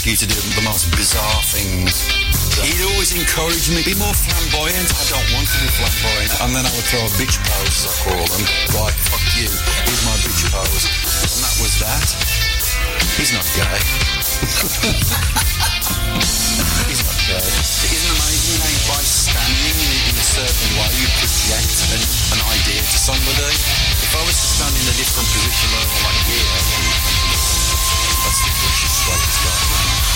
ask you to do the most bizarre things. He'd always encourage me, be more flamboyant. I don't want to be flamboyant. And then I would throw a bitch pose, as I call them. Like, fuck you, here's my bitch pose. And that was that. He's not gay. He's not gay. It isn't amazing how by standing in a certain way you project an idea to somebody. If I was to stand in a different position like here, that's the bullshit straight as well.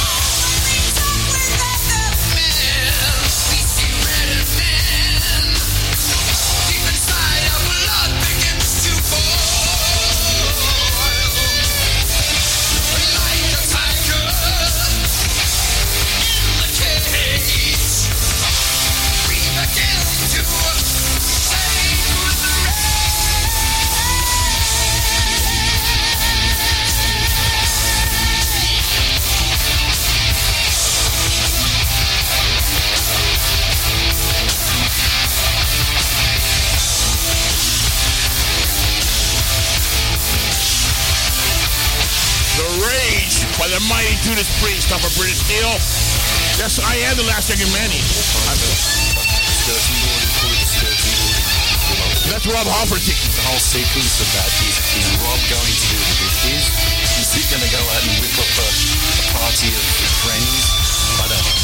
By the mighty Judas Priest off of British Steel. Yes, I am the last Young Manny. That's Rob Halford. The whole sequence of that is Rob going to do the dishes. Is he going to go out and whip up a party of friends? I don't know.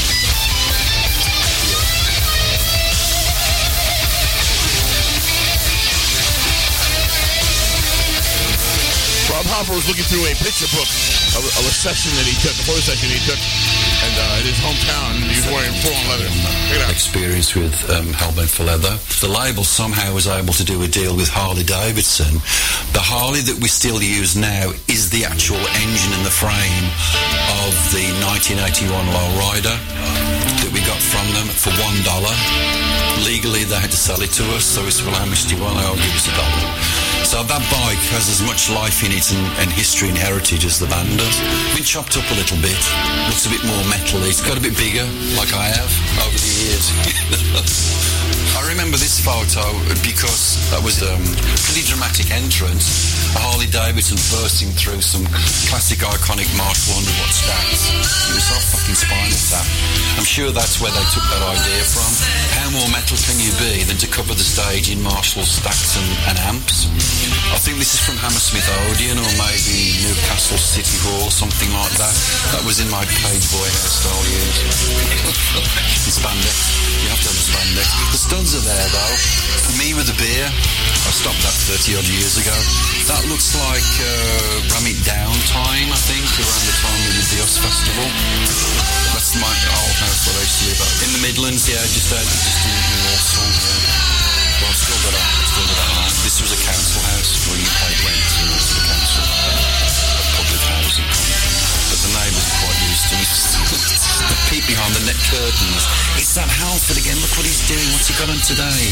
Rob Halford was looking through a picture book of a session that he took, a photo session he took, and in his hometown, he was wearing full-on leather. Check it out. Experience with Hellbent for Leather. The label somehow was able to do a deal with Harley Davidson. The Harley that we still use now is the actual engine and the frame of the 1981 Lowrider that we got from them for $1. Legally, they had to sell it to us, so we said, well, how much do you want? I'll give us $1. So that bike has as much life in it and history and heritage as the band does. Been chopped up a little bit. Looks a bit more metal-y. It's got a bit bigger, like I have over the years. I remember this photo because that was a pretty dramatic entrance. A Harley Davidson bursting through some classic iconic Marshall 100-watt stacks. It was so fucking spinal tap. I'm sure that's where they took that idea from. How more metal can you be than to cover the stage in Marshall stacks and amps? I think this is from Hammersmith Odeon or maybe Newcastle City Hall, something like that. That was in my page boy hairstyle years. In spandex. You have to have the spandex. The studs are there though. Me with a beer. I stopped that 30 odd years ago. That looks like Ram It Down time, I think, around the time we did the Oz Festival. That's my old house that I used to live at. In the Midlands, yeah, just in Walsall, yeah. Well, I've still got a home. This was a council house where you paid rent to the council, a public housing company. But the neighbours are quite used to it. The peep behind the net curtains. It's that Halford again. Look what he's doing. What's he got on today?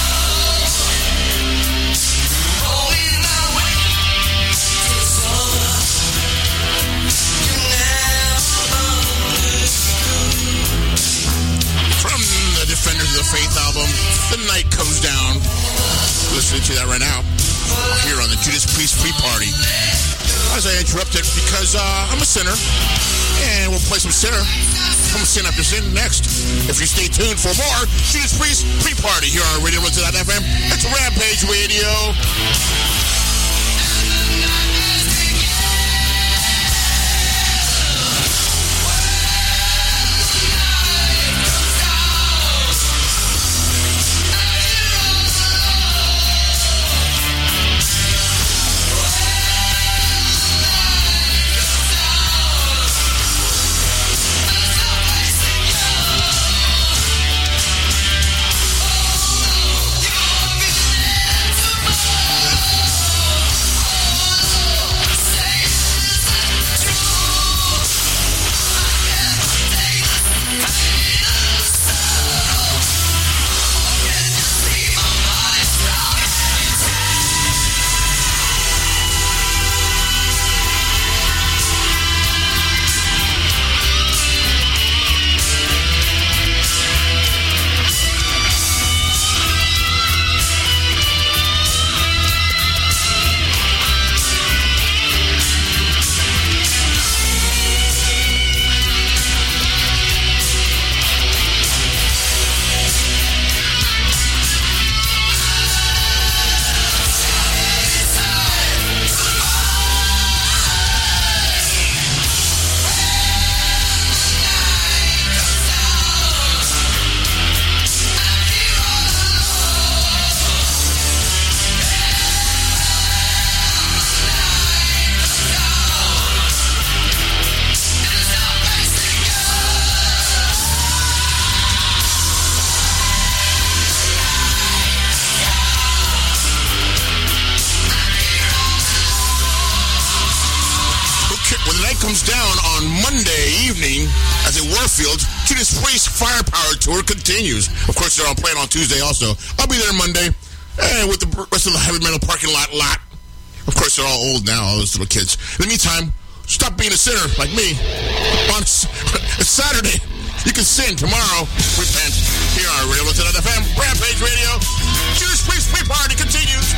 From the Defenders of the Faith album, The Night Comes Down. Listening to that right now here on the Judas Priest Free Party. As I interrupted because I'm a sinner, and we'll play some sinner from Sin After Sin next. If you stay tuned for more Judas Priest Free Party here on Radio Run.FM. It's Rampage Radio. Warfield, Judas Priest Firepower Tour continues. Of course, they're all playing on Tuesday also. I'll be there Monday with the rest of the heavy metal parking lot. Of course, they're all old now, all those little kids. In the meantime, stop being a sinner like me. On Saturday, you can sin. Tomorrow, repent. Here on Radio.FM, Rampage Radio. Judas Priest Pre-Party continues.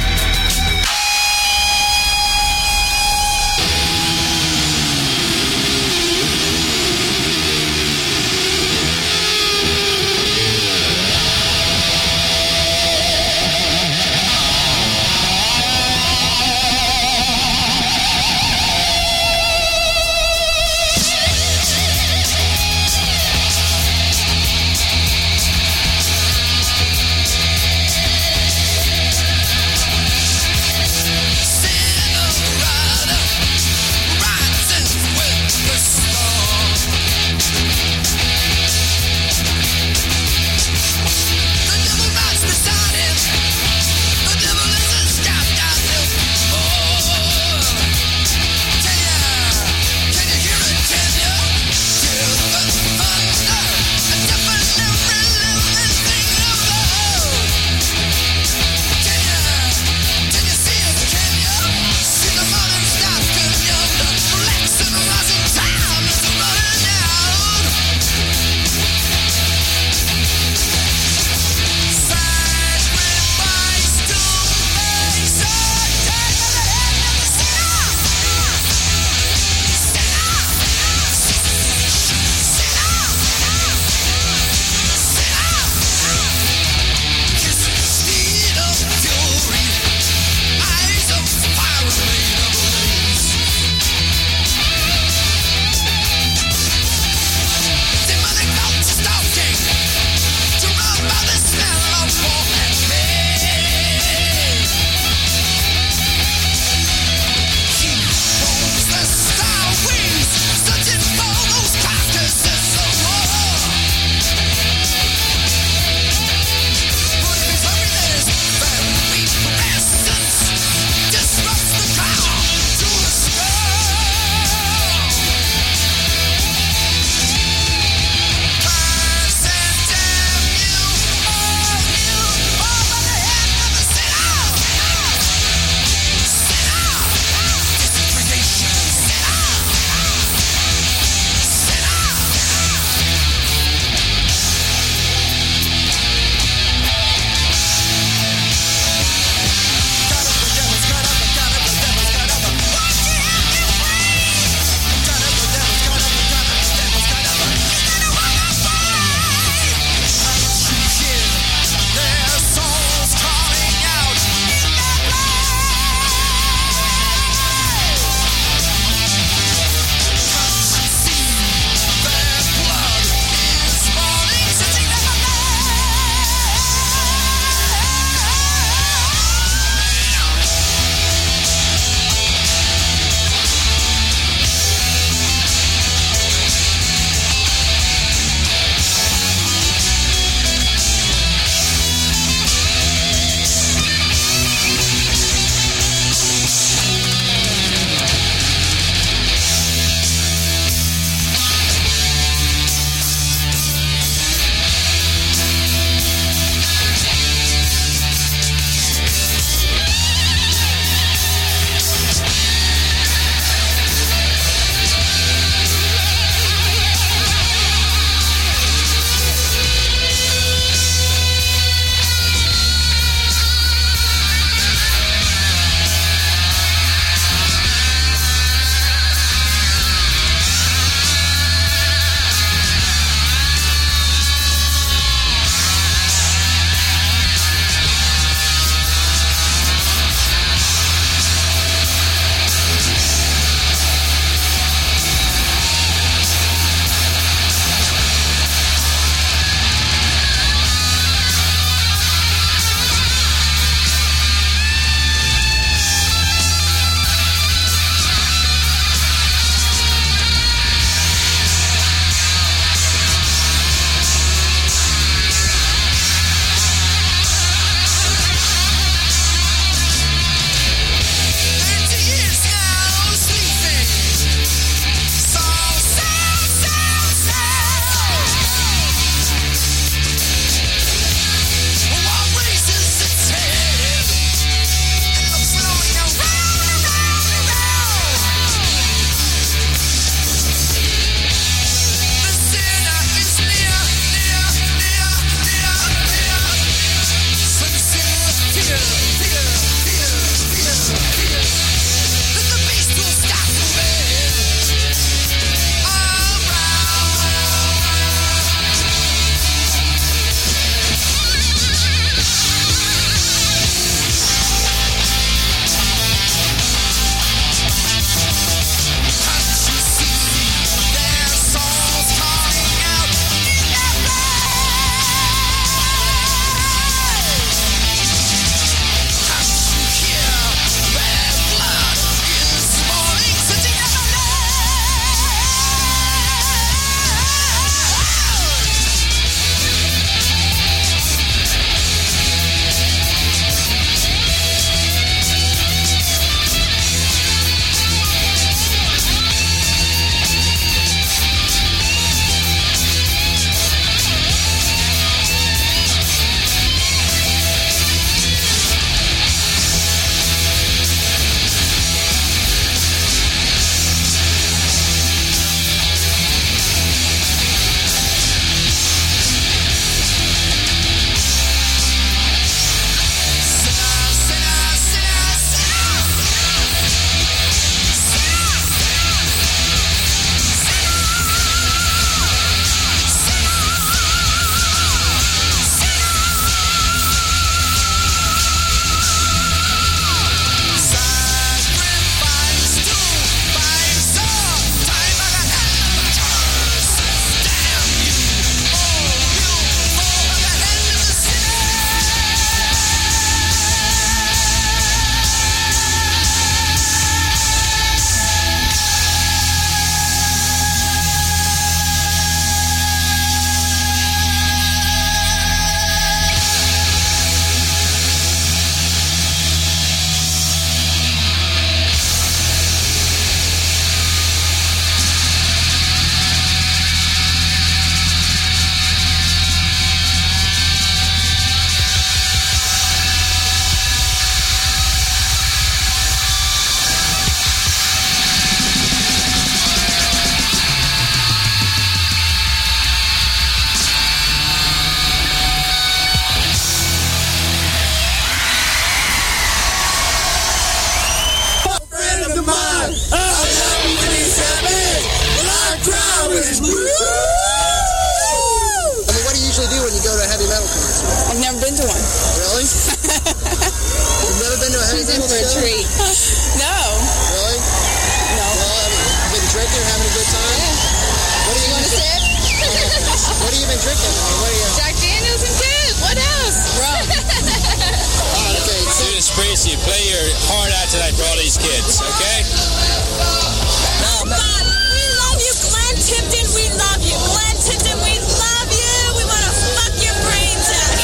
metal concert? I've never been to one. Really? You've never been to a heavy metal show? Treat. No. Really? No. Well, been drinking, having a good time? Yeah. What do you Want a sip? What have you been drinking? Jack Daniels and Coke. What else? Rum. Okay. Judas Priest, you play your heart out tonight for all these kids, okay? Oh, God. We love you, Glenn Tipton. We love you. Glenn Tipton, we love you. We want to fuck your brains out.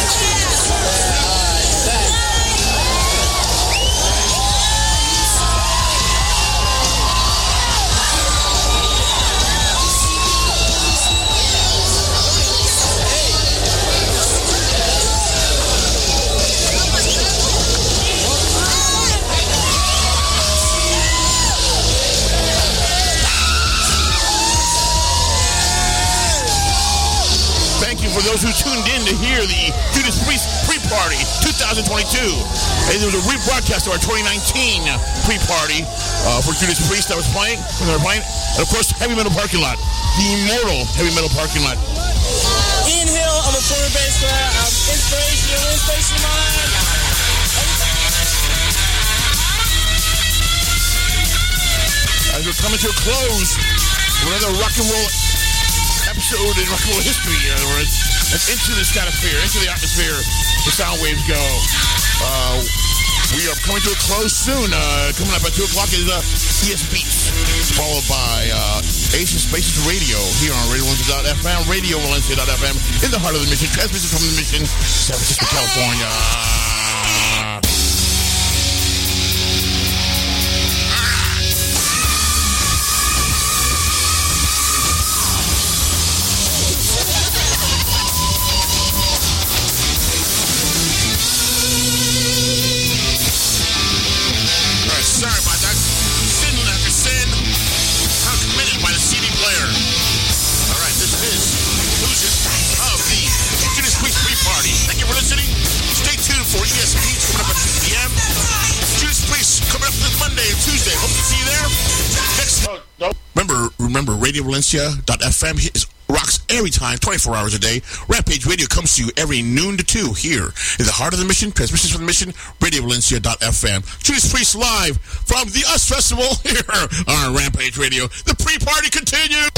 For those who tuned in to hear the Judas Priest pre-party 2022. And there was a rebroadcast of our 2019 pre-party for Judas Priest that was playing, when they were playing. And of course, Heavy Metal Parking Lot, the immortal Heavy Metal Parking Lot. Ian Hill, I'm a former bass player. I'm inspirational mind. As we're coming to a close, another rock and roll episode in rock and roll history. In other words, it's into the stratosphere, into the atmosphere, the sound waves go. We are coming to a close soon. Coming up at 2 o'clock is ES Beats, followed by Ace of Spaces Radio here on RadioValencia.fm, RadioValencia.fm, in the heart of the mission, transmission from the mission, San Francisco, California. Remember, RadioValencia.fm rocks every time, 24 hours a day. Rampage Radio comes to you every noon to 2 here in the heart of the mission, transmissions from the mission, RadioValencia.fm. Judas Priest live from the US Festival here on Rampage Radio. The pre-party continues.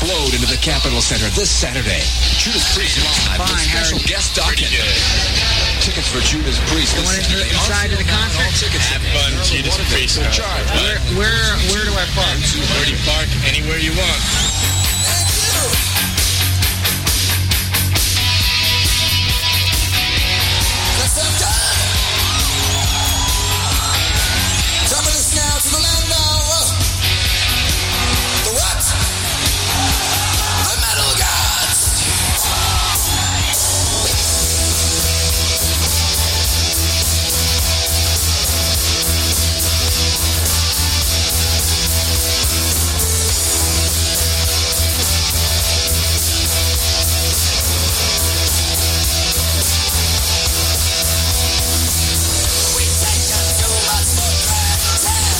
explode into the Capitol Center this Saturday. Judas Priest live with special guest Dokken. Tickets for Judas Priest this Saturday. Inside of the concert? Have fun, Judas Priest. Where do I park? 230 Park, anywhere you want. Now to the land of the what? The metal gods. We take us too much for granted.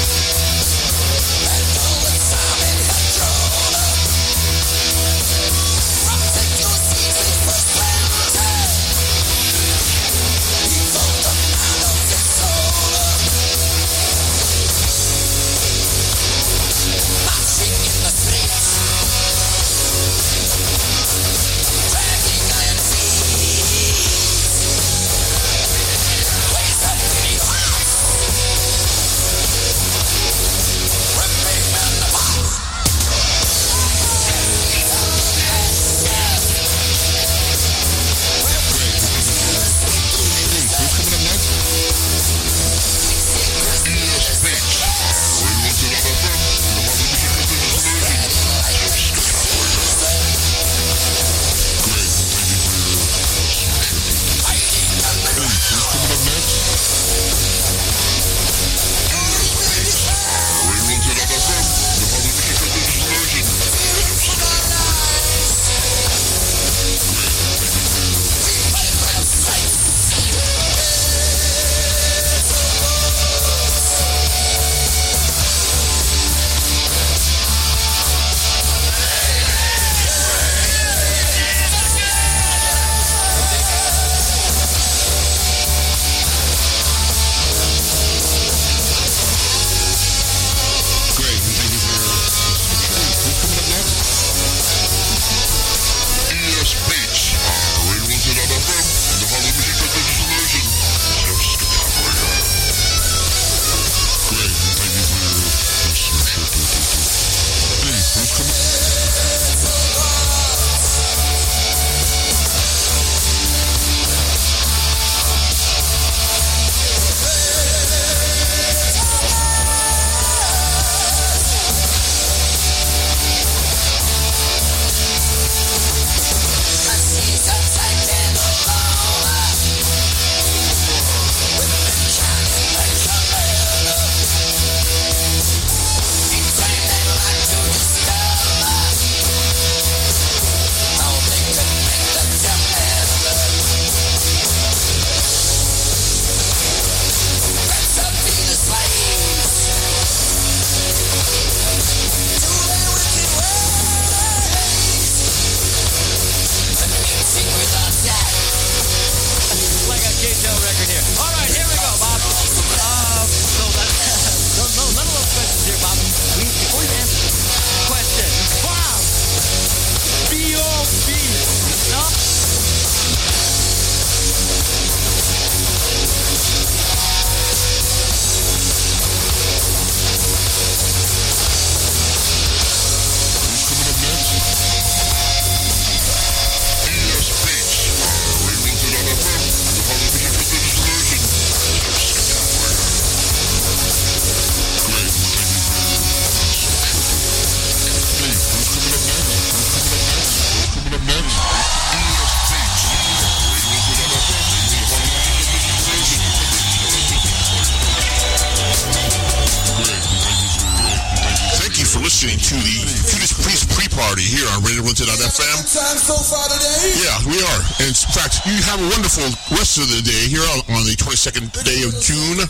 listening to the Judas Priest pre-party here on RadioLimited.fm. So far today. Yeah, we are. And in fact, you have a wonderful rest of the day here on the 22nd day of June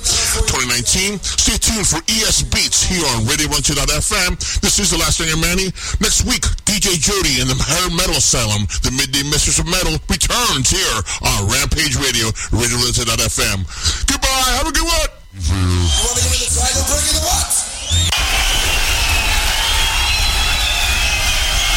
2019. Stay tuned for ES Beats here on RadioLimited.fm. This is the Last Thing Manny. Next week, DJ Jody and the Hair Metal Asylum, the Midday Mistress of Metal, returns here on Rampage Radio, RadioLimited.fm. Goodbye. Have a good one. You want me to win the title? Bring in the what?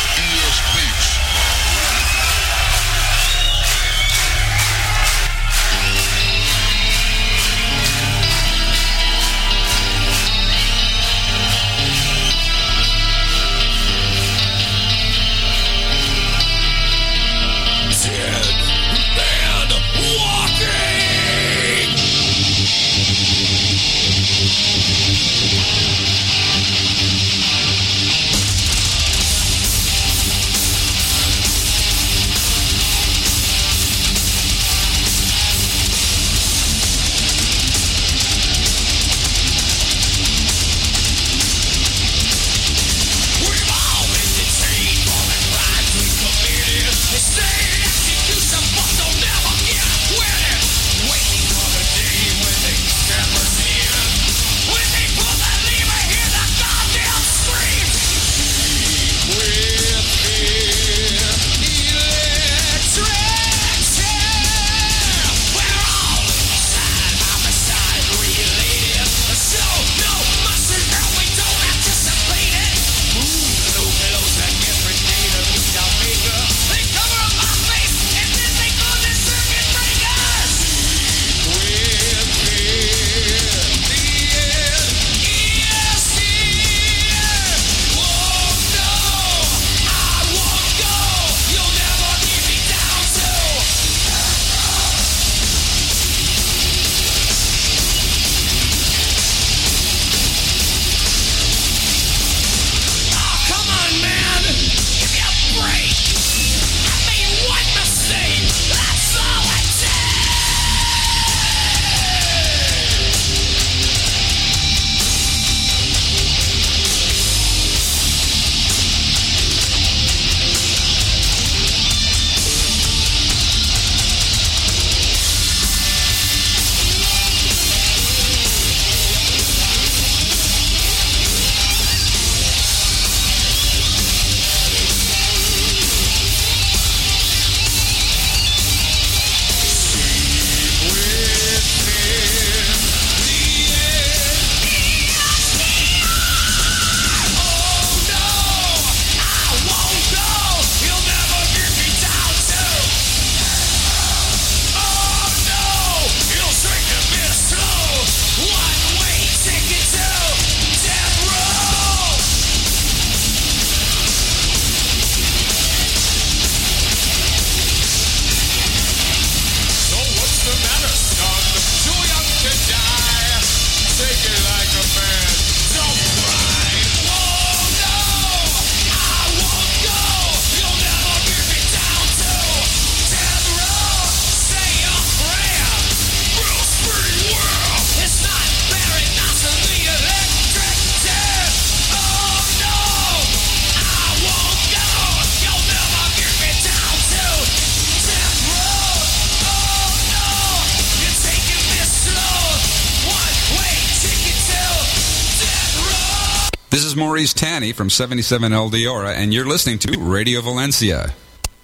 is Maurice Tanny from 77 El Diora, and you're listening to Radio Valencia.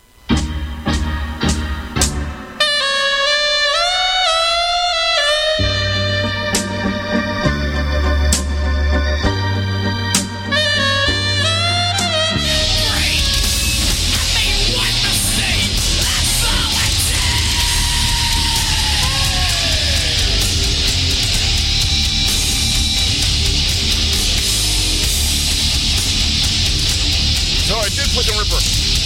Ripper.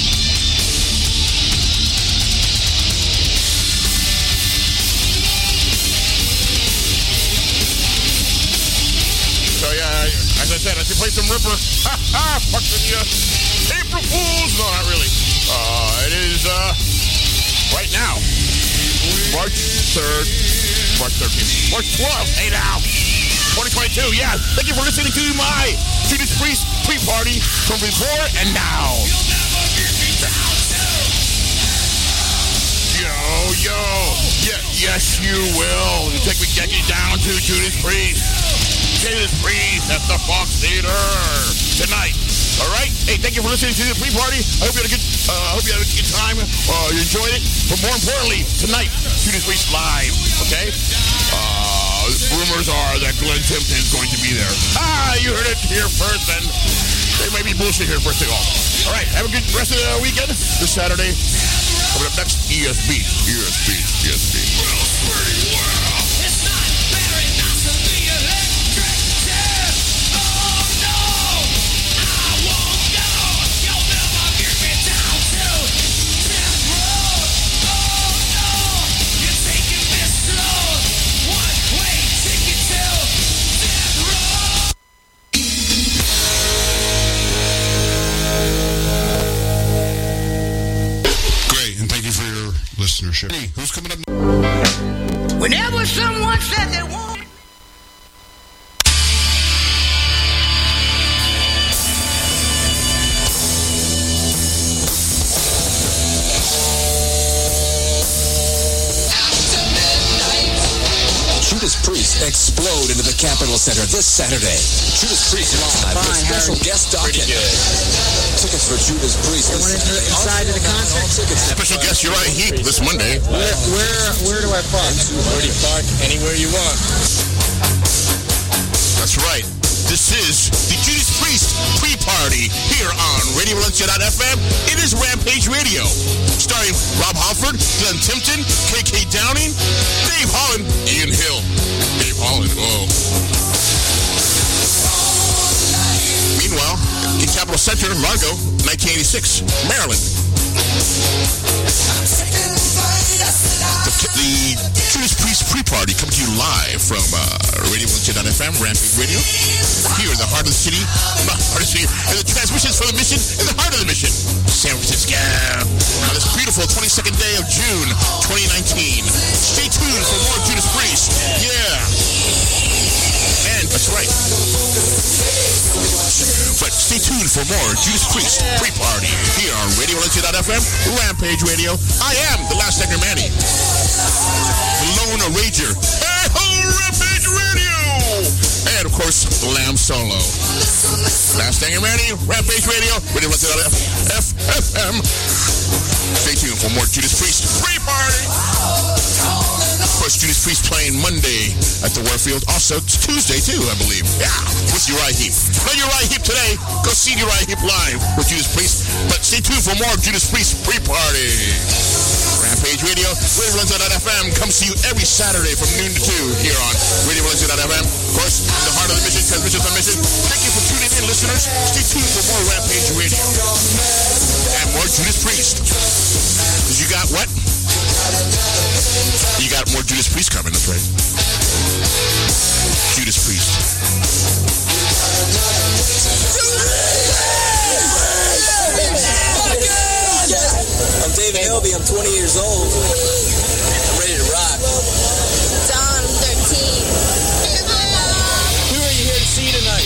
So yeah, as I said, I should play some Ripper. Ha ha! Fucking April Fools! No, not really. It is right now, March 3rd, March 13th, March 12th. Hey now, 2022. Yeah. Thank you for listening to my Judas Priest pre-party from before and now. Yo, yeah, yes you will. You take me get you down to Judas Priest at the Fox Theater tonight. All right. Hey, thank you for listening to the pre-party. I hope you had a good time. You enjoyed it. But more importantly, tonight, Judas Priest live. Okay. Rumors are that Glenn Tipton is going to be there. You heard it here first, and they may be bullshit here first of all. All right. Have a good rest of the weekend. This Saturday. Coming up next, ESB. Listenership. Hey, who's coming up? Whenever someone said they want. Judas Priest explode into the Capitol Center this Saturday. Judas Priest live with special guest docket. Tickets for Judas Priest. They went inside of the concert. Special guest Uriah Heep this Monday. Where do I park? Where do you park? Anywhere you want. That's right. This is the Judas Priest pre-party here on RadioValencia.fm. It is Rampage Radio, starring Rob Halford, Glenn Tipton, KK Downing, Dave Holland, Ian Hill. Dave Holland, whoa. Meanwhile, in Capitol Center, Largo, 1986, Maryland. The Judas Priest pre-party coming to you live from RadioValencia.fm, Rampage Radio, here in the heart of the city, and the transmissions for the mission in the heart of the mission, San Francisco. On this beautiful 22nd day of June, 2019. Stay tuned for more Judas Priest. Yeah. And that's right. But stay tuned for more Judas Priest pre-party here on RadioValencia.fm, Rampage Radio. I am the Last Egner Manny, the Lone Rager. Hey ho, Rampage Radio! And of course, Lamb Solo. Last Egner Manny, Rampage Radio, RadioValencia.fm. Stay tuned for more Judas Priest pre-party. Of course, Judas Priest playing Monday at the Warfield. Also, it's Tuesday too, I believe. Yeah, with Uriah Heep. Not Uriah Heep today. Go see Uriah Heep live with Judas Priest. But stay tuned for more Judas Priest pre-party. Rampage Radio, RadioValencia.fm comes to you every Saturday from noon to 2 here on RadioValencia.fm. Of course, in the heart of the mission, transmissions on mission. Thank you for tuning in, listeners. Stay tuned for more Rampage Radio and more Judas Priest. Because you got what? You got more Judas Priest coming, that's right. Judas Priest. I'm David Helby. I'm 20 years old. I'm ready to rock. Dawn 13. Who are you here to see tonight?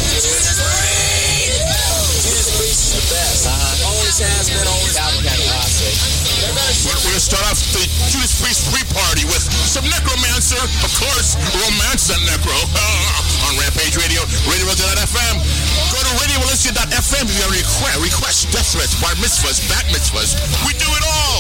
Judas Priest is the best. Always has been, always will be. We're going to start off the Judas Priest pre-party with some Necromancer, of course, Romance and Necro, on Rampage Radio, RadioValencia.fm. Go to RadioValencia.fm if you have any requests, death threats, bar mitzvahs, bat mitzvahs. We do it all.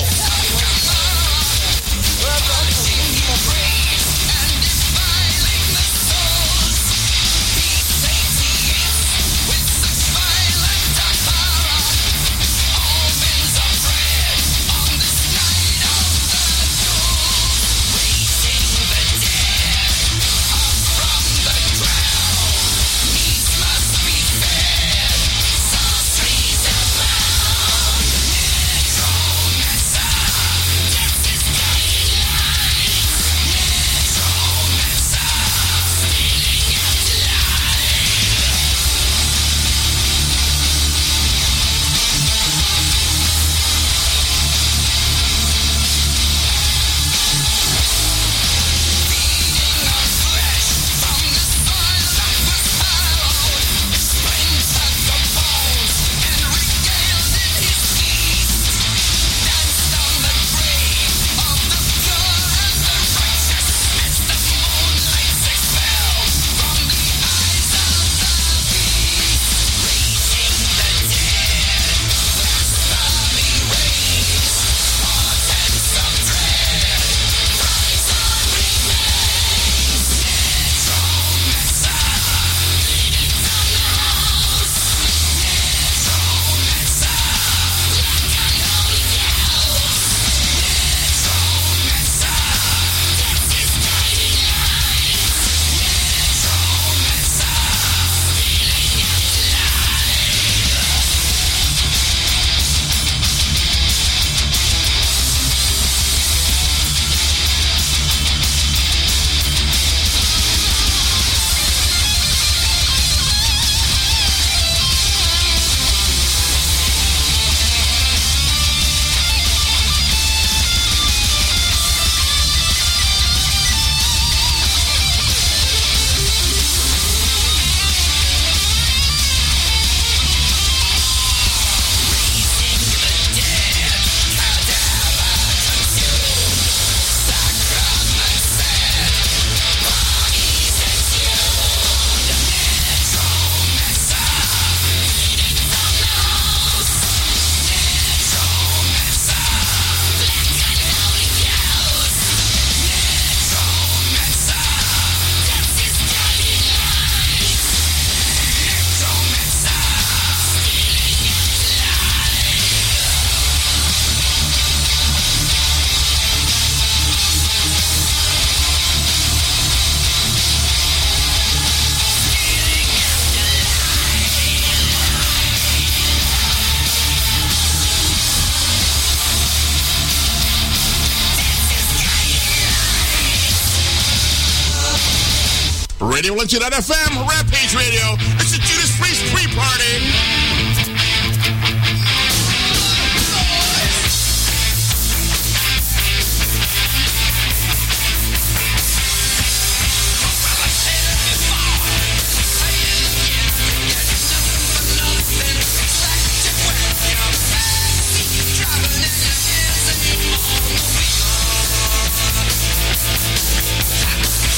RadioValencia.fm, Rampage Radio. It's the Judas Priest pre-party.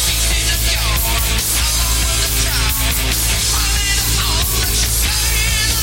All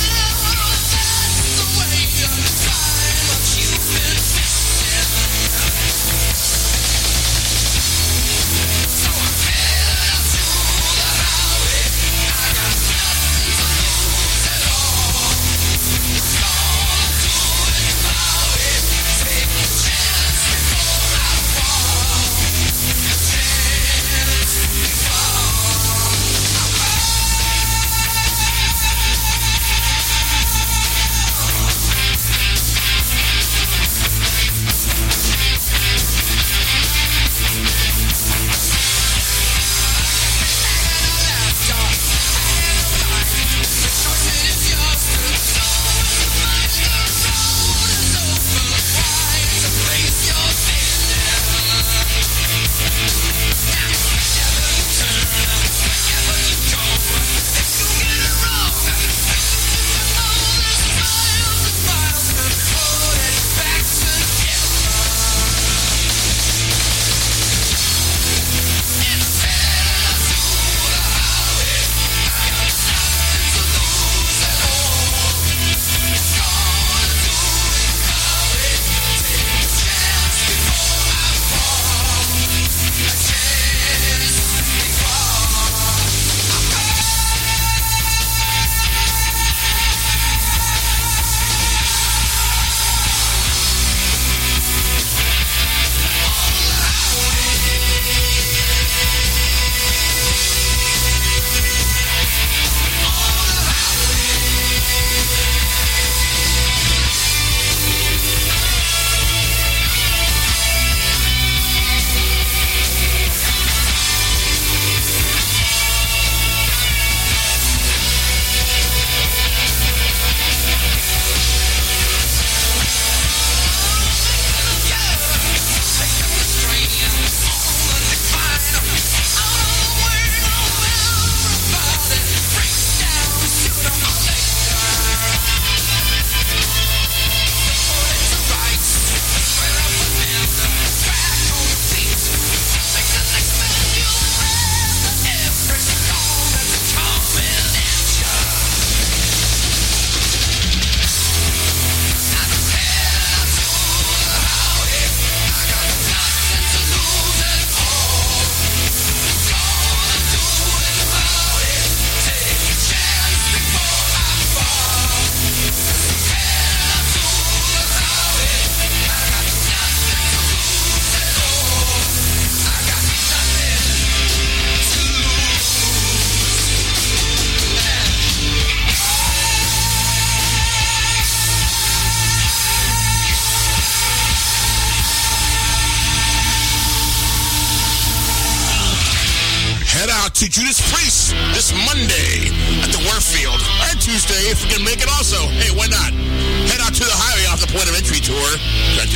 to Judas Priest this Monday at the Warfield. Or Tuesday, if we can make it also. Hey, why not? Head out to the highway off the Point of Entry tour. Point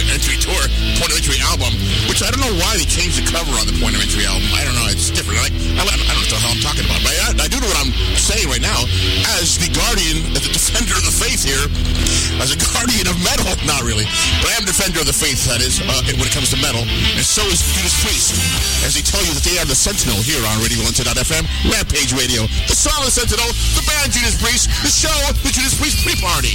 of Entry album, which I don't know why they changed the cover on the Point of Entry album. I don't know. It's different. I don't know what the hell I'm talking about. But I do know what I'm saying right now. As the guardian, as the defender of the faith here, as a guardian of metal, not really, but I am a defender of the faith, that is, when it comes to metal. And so is Judas Priest, as they tell you that they are the Sentinel here on RadioValencia.fm, Rampage Radio, the song of the Sentinel, the band Judas Priest, the show, the Judas Priest Pre-Party.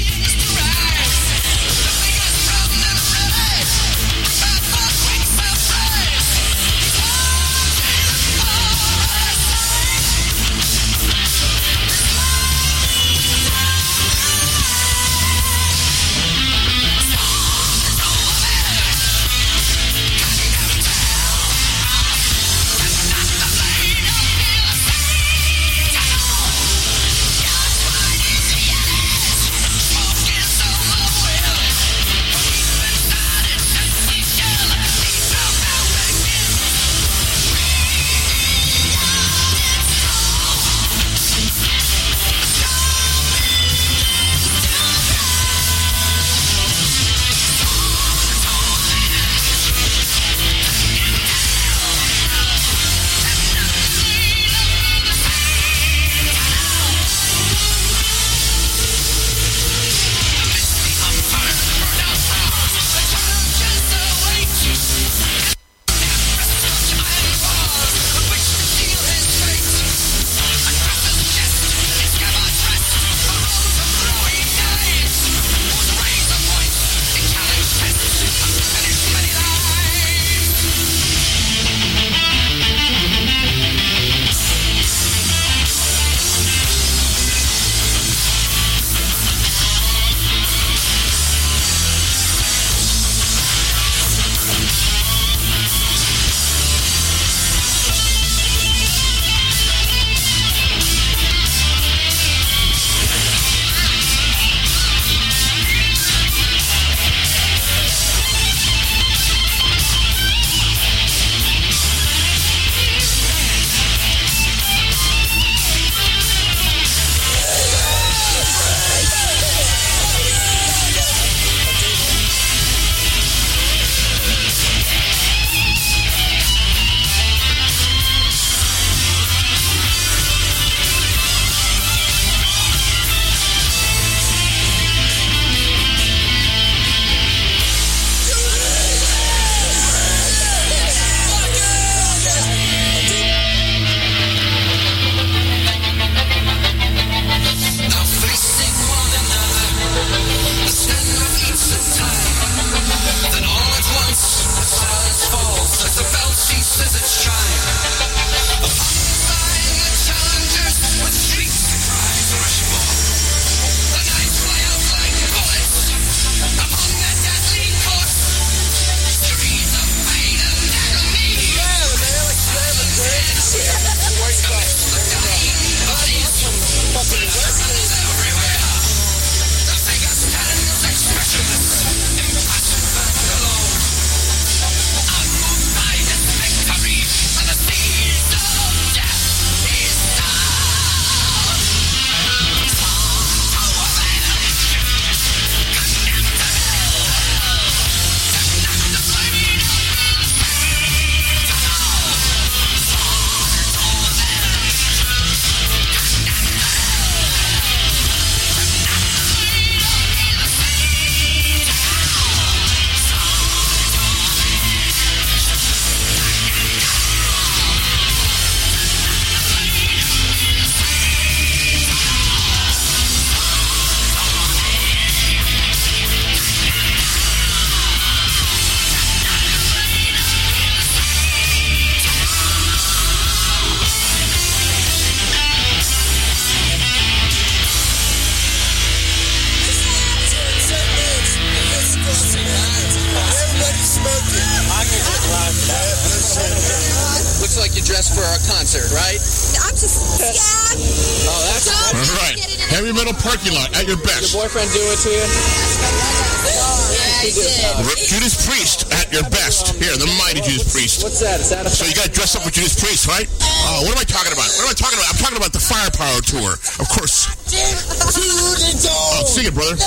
Looks like you dressed for our concert, right? I'm Yeah. Oh, that's All right. Heavy metal parking lot at your best. your boyfriend do it to you? Yeah, he did. Judas Priest at your best. Here, the mighty Judas Priest. What's that? Is that a... So you got dressed up with Judas Priest, right? What am I talking about? I'm talking about the Firepower Tour. Of course. Sing it, brother.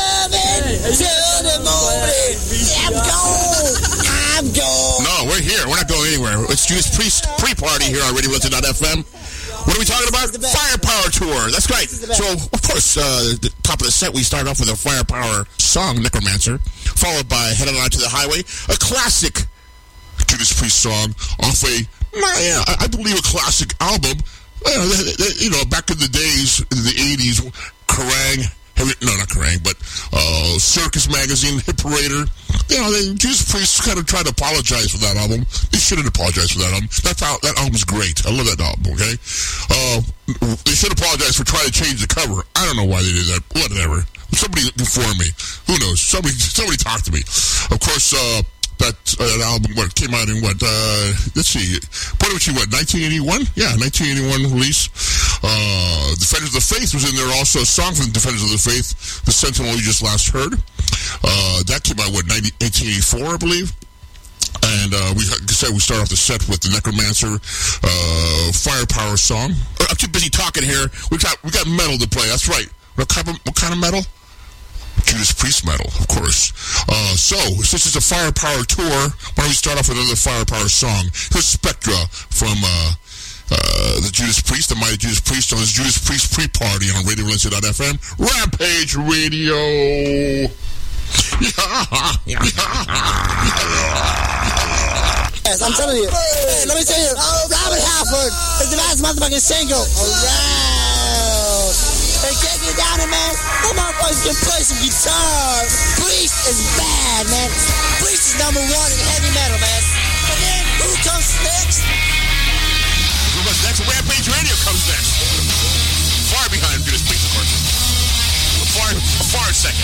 I'm gone. No, we're here. We're not going anywhere. It's Judas Priest pre-party here on RadioValencia.fm. What are we talking about? Firepower Tour. That's right. So, of course, the top of the set, we started off with a Firepower song, Necromancer, followed by Headed On to the Highway, a classic Judas Priest song off I believe a classic album. You know, back in the days, in the 80s, Kerrang! Not Kerrang!, but Circus Magazine, Hit Parader. You know, Judas Priest kind of tried to apologize for that album. They shouldn't apologize for that album. That album's great. I love that album, okay? They should apologize for trying to change the cover. I don't know why they did that. Whatever. Somebody inform me. Who knows? Somebody talk to me. Of course, that album came out in let's see, pretty much 1981? Yeah, 1981 release. Defenders of the Faith was in there also. A song from Defenders of the Faith, The Sentinel you just last heard. That came out 1984, I believe. And we start off the set with the Necromancer Firepower song. I'm too busy talking here. We got metal to play. That's right. What kind of metal? Judas Priest metal, of course. So, since it's a Firepower tour, why don't we start off with another Firepower song? Here's Spectra from the Judas Priest, the mighty Judas Priest, on his Judas Priest pre-party on RadioValencia.fm. Rampage Radio! Yes, I'm telling you. Hey, let me tell you. Robert Halford is the last motherfucking single around. Hey, take it down, man. That motherfuckers can play some guitar. Priest is bad, man. Priest is number one in heavy metal, man. And then who comes next? Who comes next? Rampage Radio comes next. Far behind Judas Priest, of course. A far second.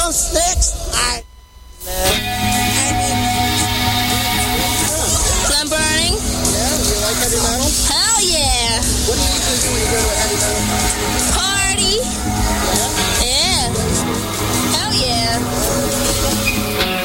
house next. Sun burning? Yeah, you like heavy metal? Hell yeah. What do you usually do when you go to a heavy metal concert? Party. Yeah. Hell yeah.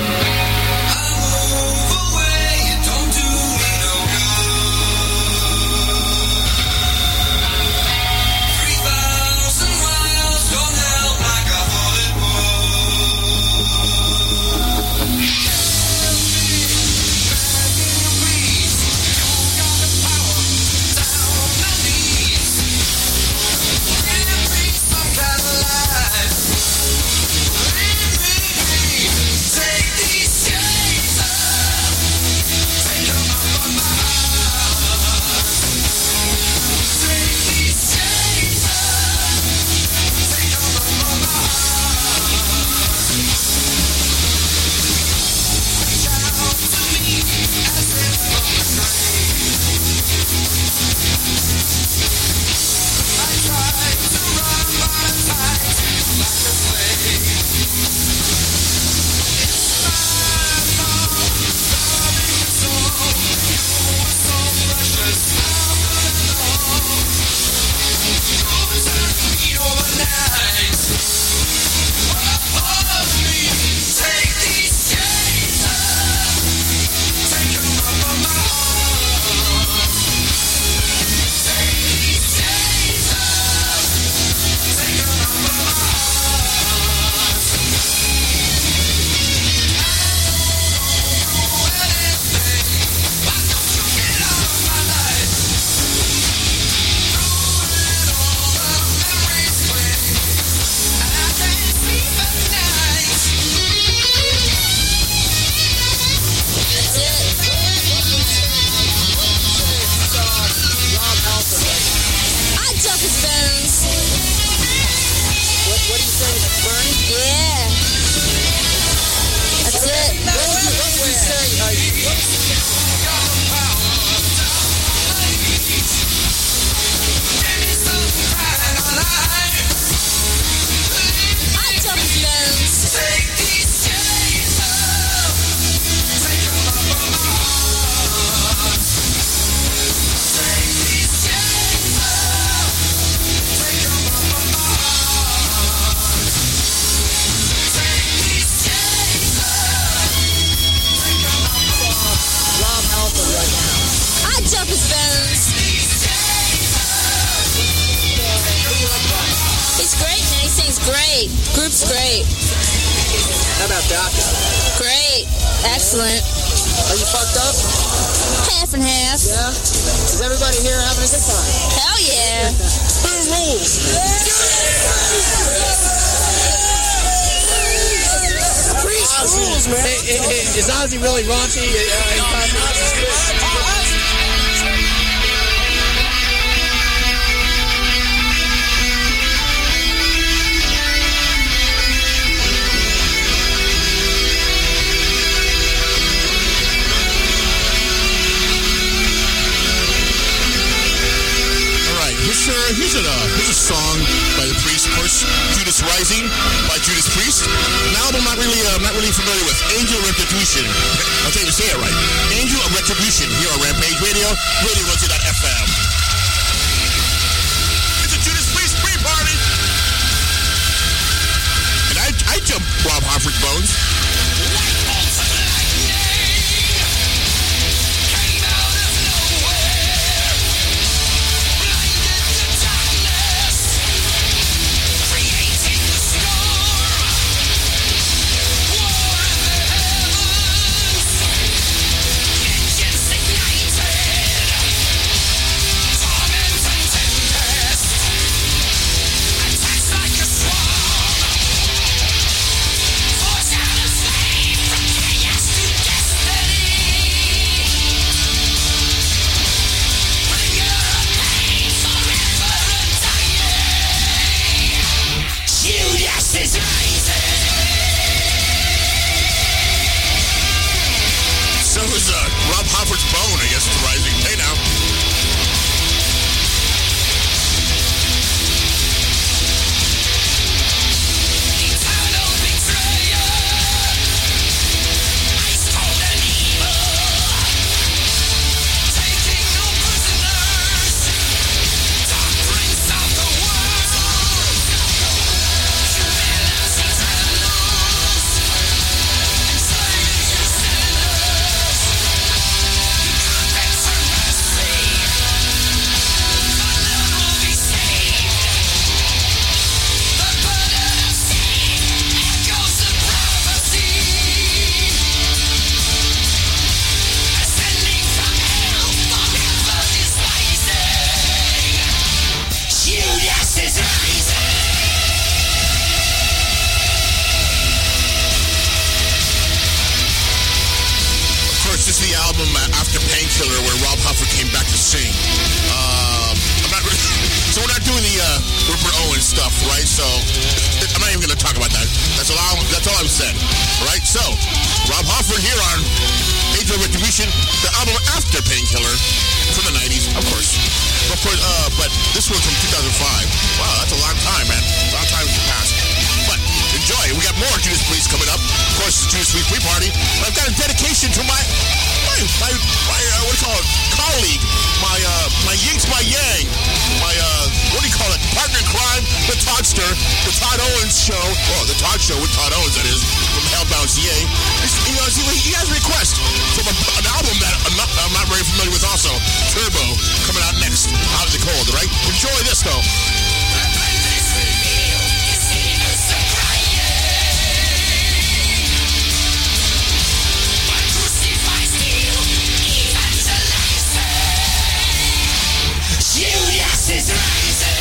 Great. Group's great. How about Daka? Great. Excellent. Are you fucked up? Half and half. Yeah? Is everybody here having a good time? Hell yeah. Who rules? Priest rules, man. Is Ozzy really raunchy? Here's a song by the Priest, of course, Judas Rising by Judas Priest. An album I'm not really familiar with. Angel of Retribution. I'll tell you to say it right. Angel of Retribution here on Rampage Radio, Radio102.fm. It's a Judas Priest pre-party. And I jump Rob Halford's bones. Like a swan, force out of saying. I'm not really, so we're not doing the Rupert Owens stuff, right? So I'm not even going to talk about that. That's all I've said, right? So Rob Halford here on Age of Retribution, the album after Painkiller from the 90s, of course. But this one's from 2005. Wow, that's a long time, man. A long time has passed. But enjoy. We got more Judas Priest coming up. Of course, the Judas Priest pre-party. I've got a dedication to my what do you call it? Colleague, my Yinks, my Yang, my what do you call it? Partner in crime, the Toddster, the Todd Owens show. Oh, the Todd show with Todd Owens, that is, from Hellbound CA. He has a request from an album that I'm not very familiar with. Also, Turbo coming out next, out in the cold. Right? Enjoy this though. Judas is rising.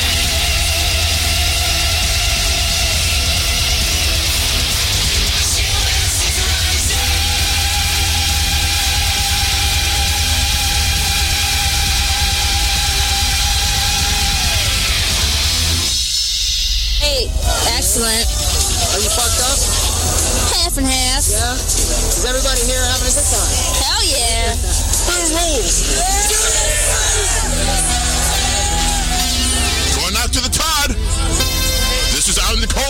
Judas is rising. Hey, excellent. Are you fucked up? Half and half. Yeah? Is everybody here having a good time? Hell yeah. Who rules? Going out to the Todd. This is Out in the Cold.